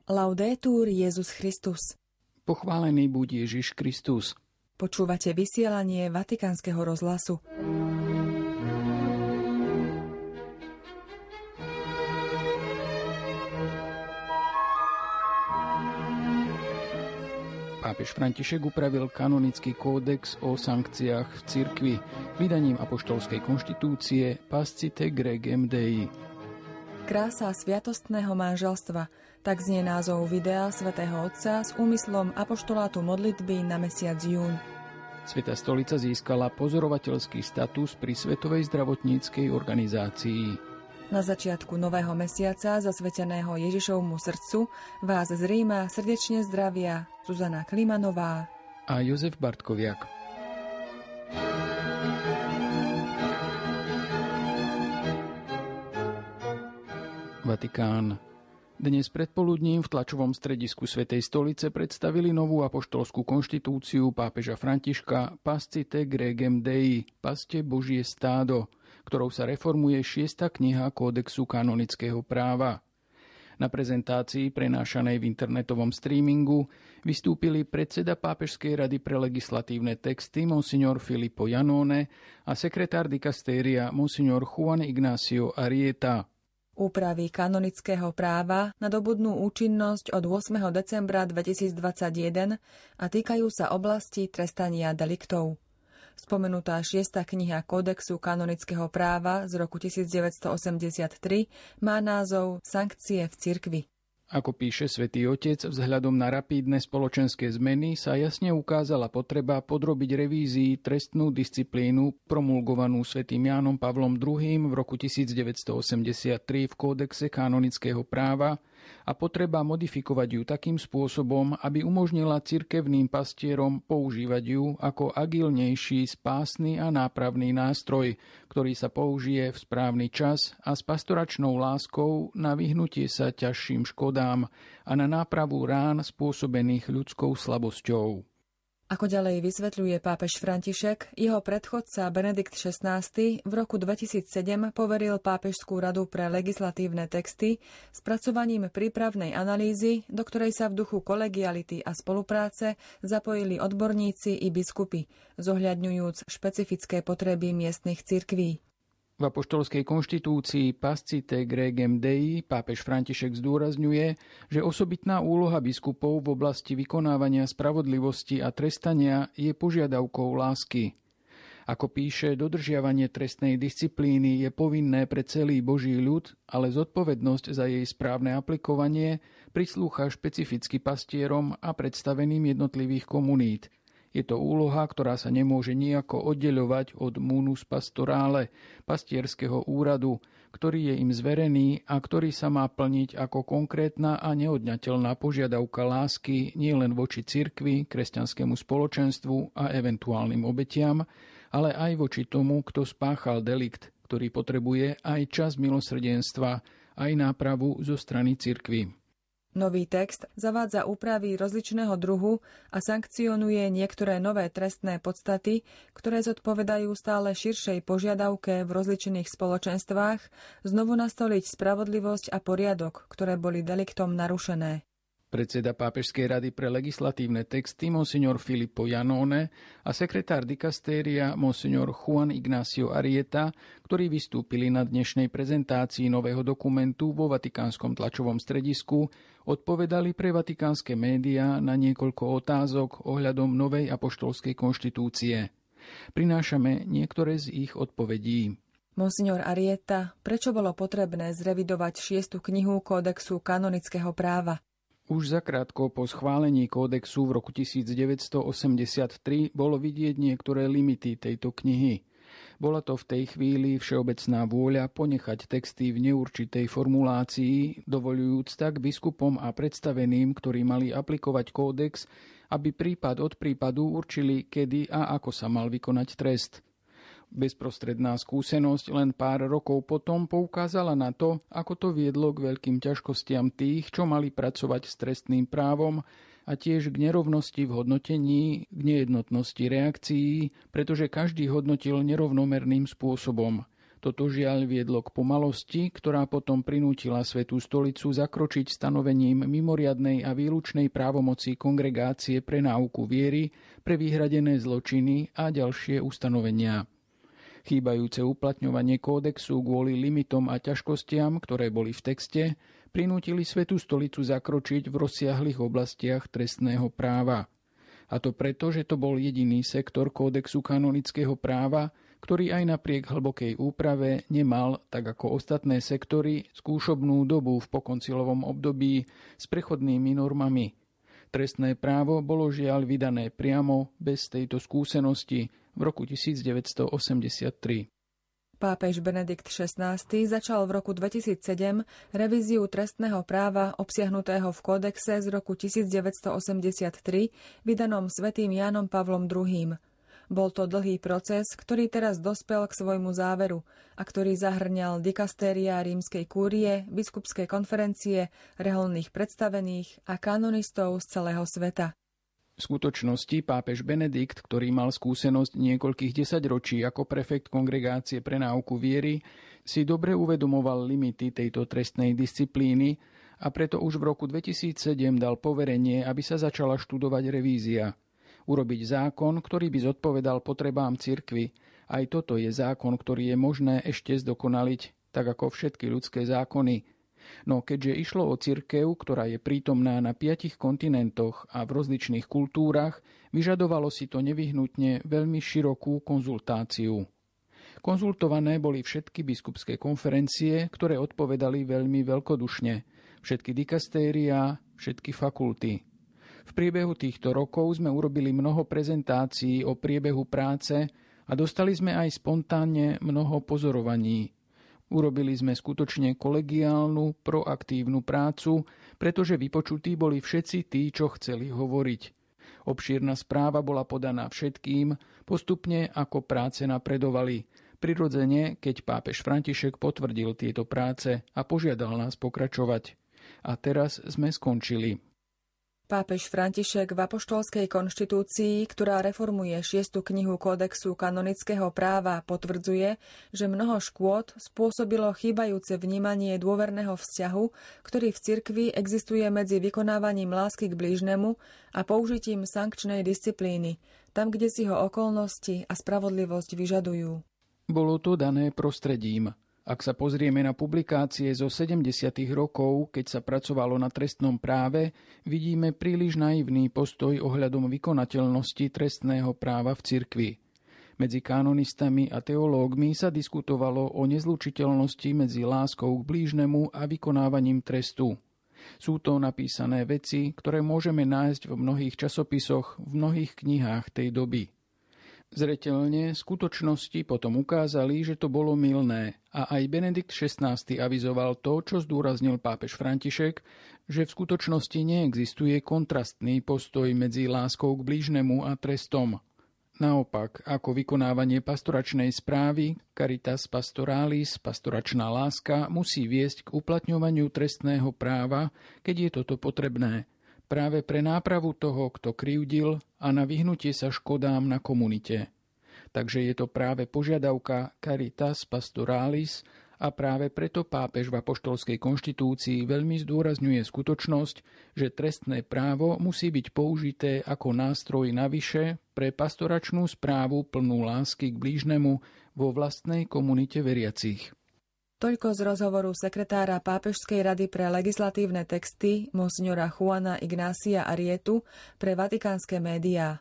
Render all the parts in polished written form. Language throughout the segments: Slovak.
Laudetur Jesus Christus. Pochválený buď Ježiš Kristus. Počúvate vysielanie Vatikánskeho rozhlasu. Pápež František upravil kanonický kódex o sankciách v cirkvi vydaním apoštolskej konštitúcie Pascite Gregem Dei. Krása sviatostného manželstva, tak znie názov videa svätého Otca s úmyslom apoštolátu modlitby na mesiac jún. Svätá stolica získala pozorovateľský status pri Svetovej zdravotníckej organizácii. Na začiatku nového mesiaca zasveteného Ježišovmu srdcu vás z Ríma srdečne zdravia Zuzana Klimanová a Jozef Bartkoviak. Vatikán. Dnes predpoludním v tlačovom stredisku Svätej stolice predstavili novú apoštolskú konštitúciu pápeža Františka Pascite Gregem Dei, Paste Božie stádo, ktorou sa reformuje 6. kniha Kódexu kanonického práva. Na prezentácii prenášanej v internetovom streamingu vystúpili predseda Pápežskej rady pre legislatívne texty Monsignor Filippo Iannone a sekretár dikastéria Monsignor Juan Ignacio Arrieta. Úpravy kanonického práva nadobudnú účinnosť od 8. decembra 2021 a týkajú sa oblasti trestania deliktov. Spomenutá 6. kniha Kódexu kanonického práva z roku 1983 má názov Sankcie v cirkvi. Ako píše Svätý Otec, vzhľadom na rapídne spoločenské zmeny sa jasne ukázala potreba podrobiť revízii trestnú disciplínu promulgovanú svätým Jánom Pavlom II v roku 1983 v Kódexe kanonického práva a potreba modifikovať ju takým spôsobom, aby umožnila cirkevným pastierom používať ju ako agilnejší, spásny a nápravný nástroj, ktorý sa použije v správny čas a s pastoračnou láskou na vyhnutie sa ťažším škodám a na nápravu rán spôsobených ľudskou slabosťou. Ako ďalej vysvetľuje pápež František, jeho predchodca Benedikt XVI v roku 2007 poveril Pápežskú radu pre legislatívne texty spracovaním prípravnej analýzy, do ktorej sa v duchu kolegiality a spolupráce zapojili odborníci i biskupy, zohľadňujúc špecifické potreby miestnych cirkví. V apoštolskej konštitúcii Pascite Gregem Dei pápež František zdôrazňuje, že osobitná úloha biskupov v oblasti vykonávania spravodlivosti a trestania je požiadavkou lásky. Ako píše, dodržiavanie trestnej disciplíny je povinné pre celý Boží ľud, ale zodpovednosť za jej správne aplikovanie prislúcha špecificky pastierom a predstaveným jednotlivých komunít. Je to úloha, ktorá sa nemôže nejako oddeľovať od munus pastorale, pastierského úradu, ktorý je im zverený a ktorý sa má plniť ako konkrétna a neodňateľná požiadavka lásky nielen voči cirkvi, kresťanskému spoločenstvu a eventuálnym obetiam, ale aj voči tomu, kto spáchal delikt, ktorý potrebuje aj čas milosrdenstva, aj nápravu zo strany cirkvi. Nový text zavádza úpravy rozličného druhu a sankcionuje niektoré nové trestné podstaty, ktoré zodpovedajú stále širšej požiadavke v rozličných spoločenstvách znovu nastoliť spravodlivosť a poriadok, ktoré boli deliktom narušené. Predseda Pápežskej rady pre legislatívne texty Monsignor Filippo Iannone a sekretár dikastéria Monsignor Juan Ignacio Arrieta, ktorí vystúpili na dnešnej prezentácii nového dokumentu vo Vatikánskom tlačovom stredisku, odpovedali pre vatikánske médiá na niekoľko otázok ohľadom novej apoštolskej konštitúcie. Prinášame niektoré z ich odpovedí. Monsignor Arrieta, prečo bolo potrebné zrevidovať 6. knihu Kódexu kanonického práva? Už zakrátko po schválení kódexu v roku 1983 bolo vidieť niektoré limity tejto knihy. Bola to v tej chvíli všeobecná vôľa ponechať texty v neurčitej formulácii, dovoľujúc tak biskupom a predstaveným, ktorí mali aplikovať kódex, aby prípad od prípadu určili, kedy a ako sa mal vykonať trest. Bezprostredná skúsenosť len pár rokov potom poukázala na to, ako to viedlo k veľkým ťažkostiam tých, čo mali pracovať s trestným právom a tiež k nerovnosti v hodnotení, k nejednotnosti reakcií, pretože každý hodnotil nerovnomerným spôsobom. Toto žiaľ viedlo k pomalosti, ktorá potom prinútila Svätú stolicu zakročiť stanovením mimoriadnej a výlučnej právomoci Kongregácie pre náuku viery, pre vyhradené zločiny a ďalšie ustanovenia. Chýbajúce uplatňovanie kódexu kvôli limitom a ťažkostiam, ktoré boli v texte, prinútili Svätú stolicu zakročiť v rozsiahlych oblastiach trestného práva. A to preto, že to bol jediný sektor kódexu kanonického práva, ktorý aj napriek hlbokej úprave nemal, tak ako ostatné sektory, skúšobnú dobu v pokoncilovom období s prechodnými normami. Trestné právo bolo žiaľ vydané priamo bez tejto skúsenosti v roku 1983. Pápež Benedikt XVI začal v roku 2007 revíziu trestného práva obsiahnutého v kódexe z roku 1983 vydanom svätým Jánom Pavlom II. Bol to dlhý proces, ktorý teraz dospel k svojmu záveru a ktorý zahrňal dikastéria rímskej kúrie, biskupské konferencie, reholných predstavených a kanonistov z celého sveta. V skutočnosti pápež Benedikt, ktorý mal skúsenosť niekoľkých desaťročí ako prefekt Kongregácie pre náuku viery, si dobre uvedomoval limity tejto trestnej disciplíny a preto už v roku 2007 dal poverenie, aby sa začala študovať revízia. Urobiť zákon, ktorý by zodpovedal potrebám cirkvi. Aj toto je zákon, ktorý je možné ešte zdokonaliť, tak ako všetky ľudské zákony. No keďže išlo o cirkev, ktorá je prítomná na 5 kontinentoch a v rozličných kultúrach, vyžadovalo si to nevyhnutne veľmi širokú konzultáciu. Konzultované boli všetky biskupské konferencie, ktoré odpovedali veľmi veľkodušne, všetky dikastériá, všetky fakulty. V priebehu týchto rokov sme urobili mnoho prezentácií o priebehu práce a dostali sme aj spontánne mnoho pozorovaní. Urobili sme skutočne kolegiálnu, proaktívnu prácu, pretože vypočutí boli všetci tí, čo chceli hovoriť. Obšírna správa bola podaná všetkým, postupne ako práce napredovali. Prirodzene, keď pápež František potvrdil tieto práce a požiadal nás pokračovať. A teraz sme skončili. Pápež František v apoštolskej konštitúcii, ktorá reformuje 6. knihu kódexu kanonického práva, potvrdzuje, že mnoho škôd spôsobilo chýbajúce vnímanie dôverného vzťahu, ktorý v cirkvi existuje medzi vykonávaním lásky k blížnemu a použitím sankčnej disciplíny, tam, kde si ho okolnosti a spravodlivosť vyžadujú. Bolo to dané prostredím. Ak sa pozrieme na publikácie zo 70. rokov, keď sa pracovalo na trestnom práve, vidíme príliš naivný postoj ohľadom vykonateľnosti trestného práva v cirkvi. Medzi kanonistami a teológmi sa diskutovalo o nezlučiteľnosti medzi láskou k blížnemu a vykonávaním trestu. Sú to napísané veci, ktoré môžeme nájsť v mnohých časopisoch, v mnohých knihách tej doby. Zreteľne skutočnosti potom ukázali, že to bolo mylné a aj Benedikt XVI avizoval to, čo zdôraznil pápež František, že v skutočnosti neexistuje kontrastný postoj medzi láskou k blížnemu a trestom. Naopak, ako vykonávanie pastoračnej správy, caritas pastoralis, pastoračná láska, musí viesť k uplatňovaniu trestného práva, keď je toto potrebné. Práve pre nápravu toho, kto krivdil a na vyhnutie sa škodám na komunite. Takže je to práve požiadavka caritas pastoralis a práve preto pápež v apoštolskej konštitúcii veľmi zdôrazňuje skutočnosť, že trestné právo musí byť použité ako nástroj navyše pre pastoračnú správu plnú lásky k blížnemu vo vlastnej komunite veriacich. Toľko z rozhovoru sekretára Pápežskej rady pre legislatívne texty monsignora Juana Ignácia Arrietu pre vatikánske médiá.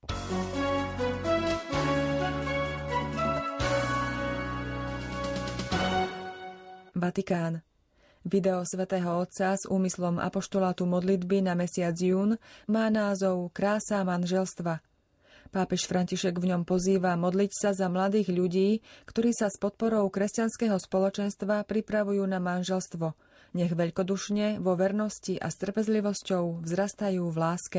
Vatikán. Video svätého Otca s úmyslom apoštolátu modlitby na mesiac jún má názov Krása manželstva. Pápež František v ňom pozýva modliť sa za mladých ľudí, ktorí sa s podporou kresťanského spoločenstva pripravujú na manželstvo. Nech veľkodušne, vo vernosti a s trpezlivosťou vzrastajú v láske.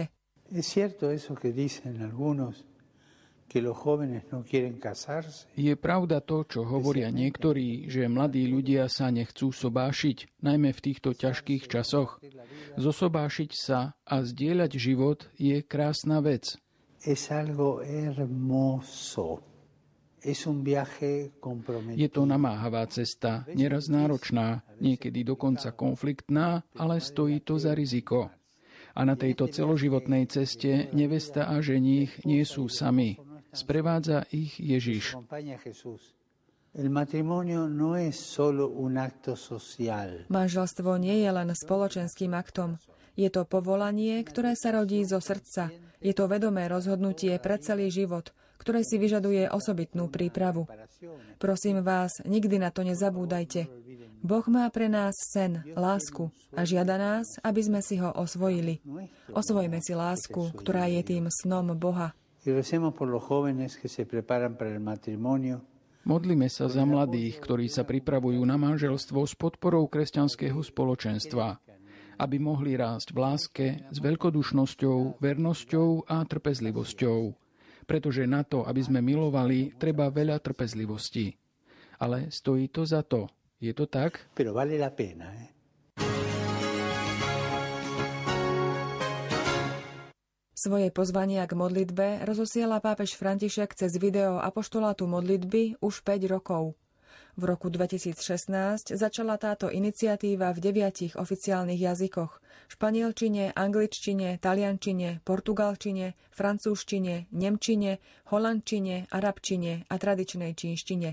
Je pravda to, čo hovoria niektorí, že mladí ľudia sa nechcú sobášiť, najmä v týchto ťažkých časoch. Zosobášiť sa a zdieľať život je krásna vec. Je to namáhavá cesta, neraz náročná, niekedy dokonca konfliktná, ale stojí to za riziko. A na tejto celoživotnej ceste nevesta a ženích nie sú sami. Sprevádza ich Ježiš. Manželstvo nie je len spoločenským aktom. Je to povolanie, ktoré sa rodí zo srdca. Je to vedomé rozhodnutie pre celý život, ktoré si vyžaduje osobitnú prípravu. Prosím vás, nikdy na to nezabúdajte. Boh má pre nás sen, lásku a žiada nás, aby sme si ho osvojili. Osvojme si lásku, ktorá je tým snom Boha. Modlíme sa za mladých, ktorí sa pripravujú na manželstvo s podporou kresťanského spoločenstva, aby mohli rásť v láske s veľkodušnosťou, vernosťou a trpezlivosťou. Pretože na to, aby sme milovali, treba veľa trpezlivosti. Ale stojí to za to. Je to tak? Svoje pozvania k modlitbe rozosiela pápež František cez video apoštolátu modlitby už 5 rokov. V roku 2016 začala táto iniciatíva v 9 oficiálnych jazykoch: španielčine, angličtine, taliančine, portugalčine, francúzštine, nemčine, holandčine, arabčine a tradičnej čínštine.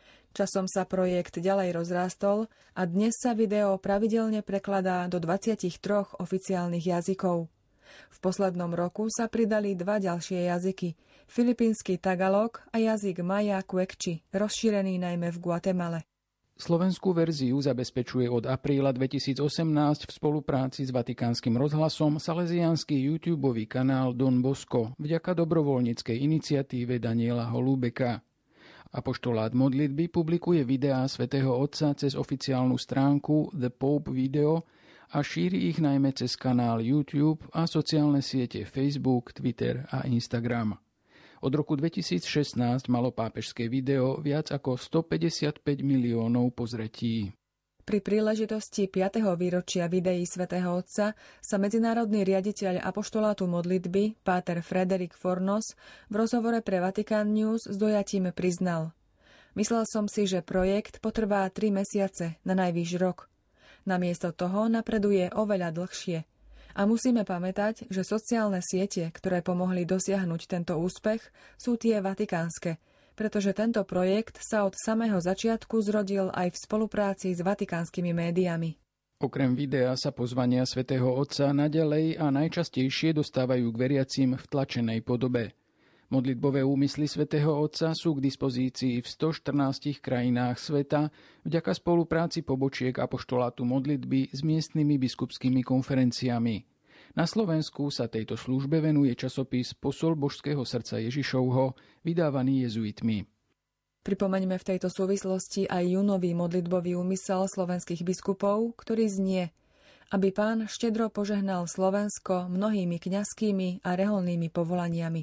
Časom sa projekt ďalej rozrástol a dnes sa video pravidelne prekladá do 23 oficiálnych jazykov. V poslednom roku sa pridali 2 ďalšie jazyky: filipínsky Tagalog a jazyk Maya Quechua, rozšírený najmä v Guatemale. Slovenskú verziu zabezpečuje od apríla 2018 v spolupráci s Vatikánskym rozhlasom salesiánsky YouTubeový kanál Don Bosco vďaka dobrovoľníckej iniciatíve Daniela Holúbeka. Apoštolát modlitby publikuje videá svätého Otca cez oficiálnu stránku The Pope Video a šíri ich najmä cez kanál YouTube a sociálne siete Facebook, Twitter a Instagram. Od roku 2016 malo pápežské video viac ako 155 miliónov pozretí. Pri príležitosti 5. výročia videí svätého Otca sa medzinárodný riaditeľ apoštolátu modlitby páter Frederick Fornos v rozhovore pre Vatican News s dojatím priznal: Myslel som si, že projekt potrvá 3 mesiace, na najvýš rok. Namiesto toho napreduje oveľa dlhšie. A musíme pamätať, že sociálne siete, ktoré pomohli dosiahnuť tento úspech, sú tie vatikánske, pretože tento projekt sa od samého začiatku zrodil aj v spolupráci s vatikánskymi médiami. Okrem videa sa pozvania svätého Otca naďalej a najčastejšie dostávajú k veriacim v tlačenej podobe. Modlitbové úmysly svätého Otca sú k dispozícii v 114 krajinách sveta vďaka spolupráci pobočiek apoštolátu modlitby s miestnymi biskupskými konferenciami. Na Slovensku sa tejto službe venuje časopis Posol Božského srdca Ježišovho, vydávaný jezuitmi. Pripomeňme v tejto súvislosti aj júnový modlitbový úmysel slovenských biskupov, ktorý znie: aby Pán štedro požehnal Slovensko mnohými kňazskými a reholnými povolaniami.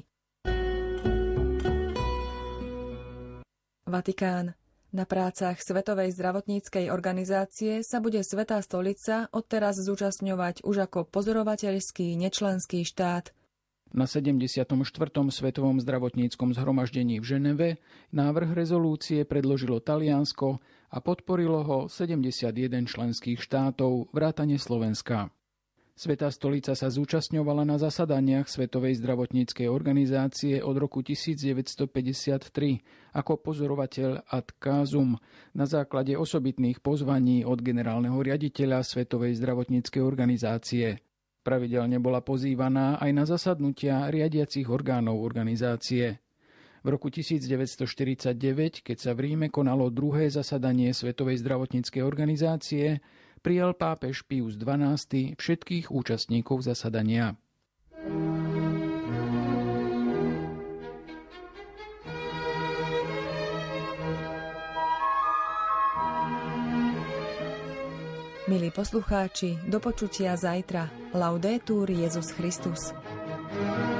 Vatikán. Na prácach Svetovej zdravotníckej organizácie sa bude Svätá stolica odteraz zúčastňovať už ako pozorovateľský nečlenský štát. Na 74. Svetovom zdravotníckom zhromaždení v Ženeve návrh rezolúcie predložilo Taliansko a podporilo ho 71 členských štátov vrátane Slovenska. Svätá stolica sa zúčastňovala na zasadaniach Svetovej zdravotníckej organizácie od roku 1953 ako pozorovateľ ad casum na základe osobitných pozvaní od generálneho riaditeľa Svetovej zdravotníckej organizácie. Pravidelne bola pozývaná aj na zasadnutia riadiacich orgánov organizácie. V roku 1949, keď sa v Ríme konalo druhé zasadanie Svetovej zdravotníckej organizácie, prijal pápež Pius XII všetkých účastníkov zasadania. Milí poslucháči, do počutia zajtra. Laudetur Jesus Christus.